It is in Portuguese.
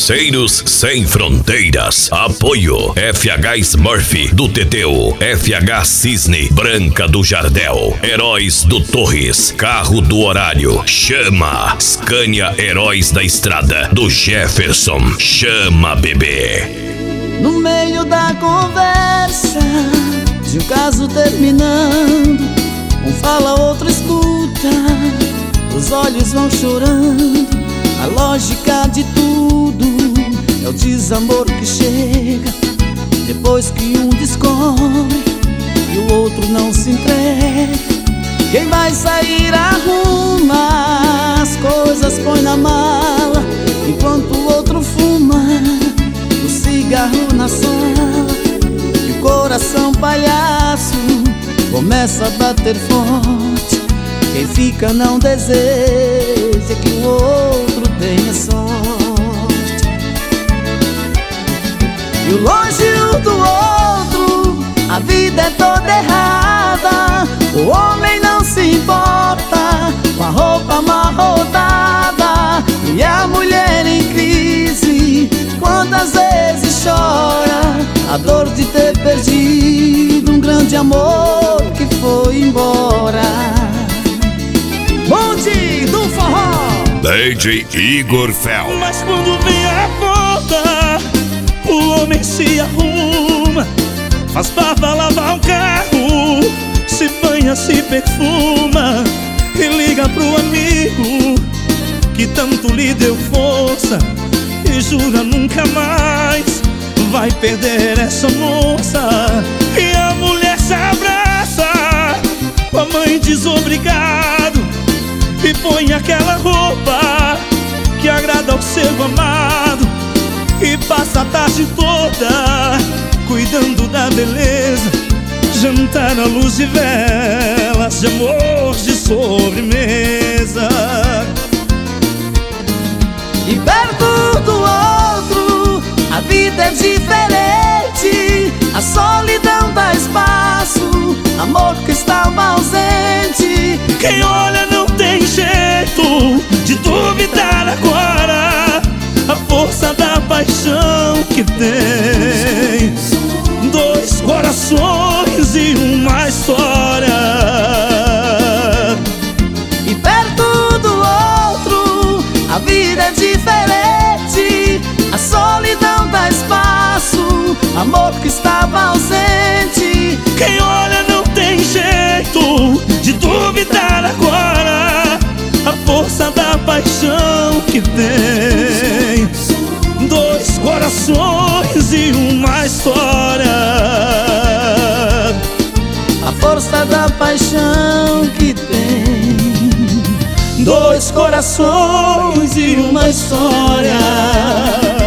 Parceiros Sem Fronteiras. Apoio FH Smurf do Teteu, FH Cisne, Branca do Jardel, Heróis do Torres, Carro do Horário, Chama, Scania Heróis da Estrada, do Jefferson, Chama Bebê. No meio da conversa, de um caso terminando, um fala, outro escuta, os olhos vão chorando. A lógica de tudo é o desamor que chega depois que um descobre e o outro não se entrega. Quem vai sair arruma as coisas, põe na mala, enquanto o outro fuma o cigarro na sala. E o coração palhaço começa a bater forte. Quem fica não deseja que o outro tenha sorte. E o longe do outro, a vida é toda errada. O homem não se importa com a roupa amarrotada, e a mulher em crise quantas vezes chora a dor de ter perdido um grande amor que foi embora. Bonde do forró, DJ Igor Fel. Mas quando vem a conta, o homem se arruma, faz barba, lavar o carro, se banha, se perfuma e liga pro amigo que tanto lhe deu força e jura nunca mais vai perder essa moça. E a mulher se abraça com a mãe, diz obrigado, e põe aquela roupa que agrada ao seu amado, e passa a tarde toda cuidando da beleza, jantar à luz de velas, de amor, de sobremesa. E perto do outro a vida é diferente, a solidão dá espaço, amor que estava ausente. Quem olha não tem jeito de duvidar agora a força da paixão que tem. Dois corações e uma história. E perto do outro a vida é diferente, a solidão dá espaço, amor que estava ausente. Quem olha não tem jeito de duvidar agora a força da paixão que tem. Dois corações e uma história. A força da paixão que tem. Dois corações e uma história.